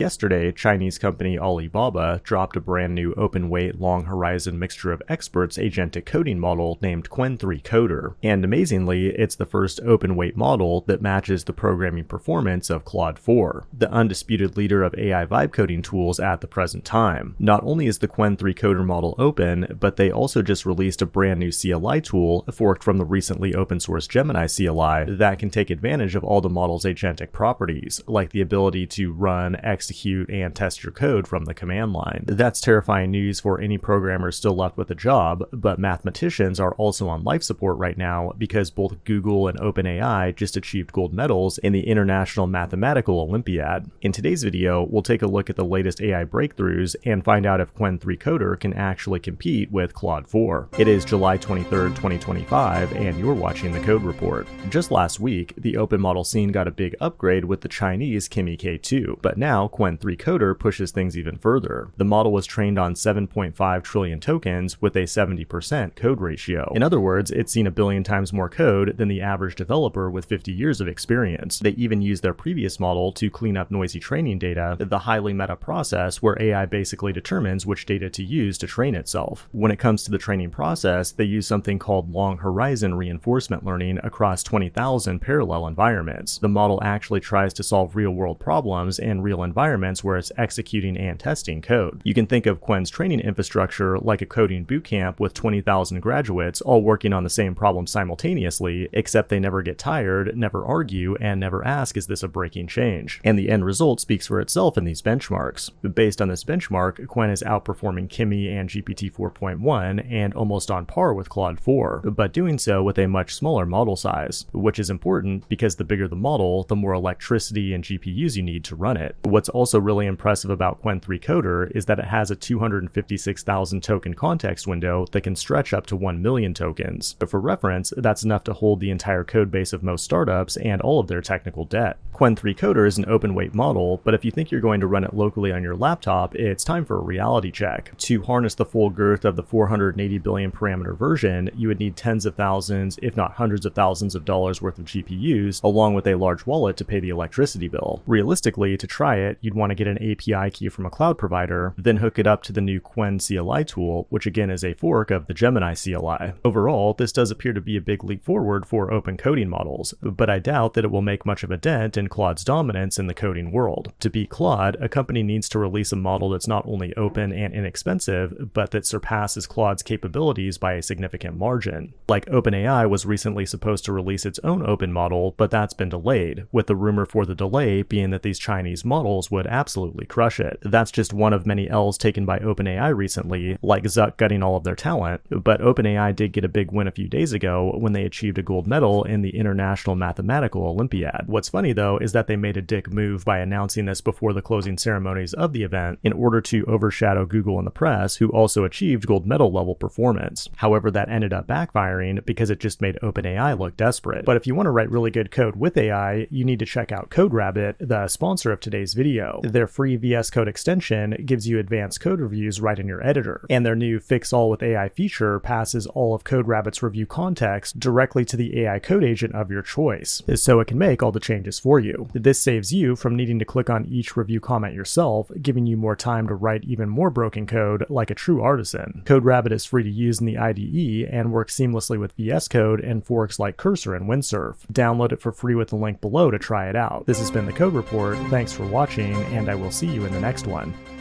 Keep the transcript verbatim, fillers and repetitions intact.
yesterday, Chinese company Alibaba dropped a brand new open-weight, long-horizon mixture of experts agentic coding model named Qwen three Coder. And amazingly, it's the first open-weight model that matches the programming performance of Claude four, the undisputed leader of A I vibe coding tools at the present time. Not only is the Qwen three Coder model open, but they also just released a brand new C L I tool forked from the recently open-source Gemini C L I that can take advantage of all the model's agentic properties, like the ability to run, execute, and test your code from the command line. That's terrifying news for any programmer still left with a job, but mathematicians are also on life support right now because both Google and OpenAI just achieved gold medals in the International Mathematical Olympiad. In today's video, we'll take a look at the latest A I breakthroughs and find out if Qwen three Coder can actually compete with Claude four. It is July twenty-third, twenty twenty-five, and you're watching The Code Report. Just last week, the open model scene got a big upgrade with the Chinese Kimi K two, but now Qwen three Coder pushes things even further. The model was trained on seven point five trillion tokens with a seventy percent code ratio. In other words, it's seen a billion times more code than the average developer with fifty years of experience. They even used their previous model to clean up noisy training data, the highly meta process where A I basically determines which data to use to train itself. When it comes to the training process, they use something called long horizon reinforcement learning across twenty thousand parallel environments. The model actually tries to solve real-world problems in real environments where it's executing and testing code. You can think of Qwen's training infrastructure like a coding bootcamp with twenty thousand graduates all working on the same problem simultaneously, except they never get tired, never argue, and never ask, is this a breaking change? And the end result speaks for itself in these benchmarks. Based on this benchmark, Qwen is outperforming Kimi and G P T four point one and almost on par with Claude four, but doing so with a much smaller model size, which is important because the bigger the model, the more electricity and G P Us you need to run it. What's also really impressive about Qwen three Coder is that it has a two hundred fifty-six thousand token context window that can stretch up to one million tokens. But for reference, that's enough to hold the entire code base of most startups and all of their technical debt. Qwen three Coder is an open weight model, but if you think you're going to run it locally on your laptop, it's time for a reality check. To harness the full girth of the four hundred eighty billion parameter version, you would need tens of thousands, if not hundreds of thousands of dollars worth of G P Us, along with a large wallet to pay the electricity bill. Realistically, to try it, you'd want to get an A P I key from a cloud provider, then hook it up to the new Qwen C L I tool, which again is a fork of the Gemini C L I. Overall, this does appear to be a big leap forward for open coding models, but I doubt that it will make much of a dent in Claude's dominance in the coding world. To beat Claude, a company needs to release a model that's not only open and inexpensive, but that surpasses Claude's capabilities by a significant margin. Like OpenAI was recently supposed to release its own open model, but that's been delayed, with the rumor for the delay being that these Chinese models would absolutely crush it. That's just one of many L's taken by OpenAI recently, like Zuck gutting all of their talent, but OpenAI did get a big win a few days ago when they achieved a gold medal in the International Mathematical Olympiad. What's funny though is that they made a dick move by announcing this before the closing ceremonies of the event in order to overshadow Google and the press, who also achieved gold medal level performance. However, that ended up backfiring because it just made OpenAI look desperate. But if you want to write really good code with A I, you need to check out CodeRabbit, the sponsor of today's video. Their free V S Code extension gives you advanced code reviews right in your editor, and their new Fix All with A I feature passes all of CodeRabbit's review context directly to the A I code agent of your choice, so it can make all the changes for you. This saves you from needing to click on each review comment yourself, giving you more time to write even more broken code like a true artisan. CodeRabbit is free to use in the I D E and works seamlessly with V S Code and forks like Cursor and Windsurf. Download it for free with the link below to try it out. This has been The Code Report. Thanks for watching, and I will see you in the next one.